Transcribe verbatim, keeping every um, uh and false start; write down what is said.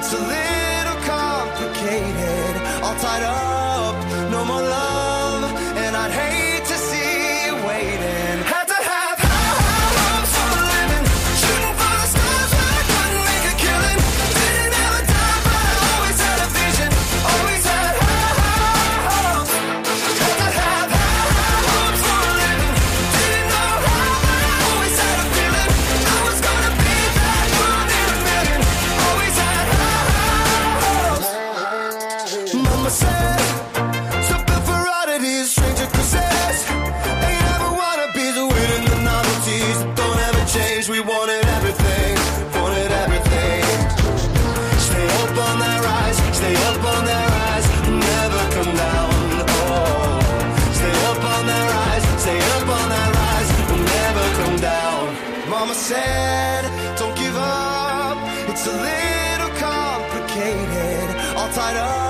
It's a little complicated, all tied up, no more love, and I'd hate to see you waiting. Had to have high, high hopes for a living, shooting for the stars but I couldn't make a killing. Didn't have a dime but I always had a vision, always had high, high hopes. Had to have high, high hopes for a living, didn't know how but I always had a feeling I was gonna be that one in a million. Always had high, high hopes. Mama said, something for oddities, stranger causes. Ain't ever wannabes, waiting the novelties that don't ever change. We wanted everything, wanted everything. Stay up on that rise, stay up on that rise, never come down. Oh, stay up on that rise, stay up on that rise, never come down. Mama said, don't give up. It's a little complicated, all tied up.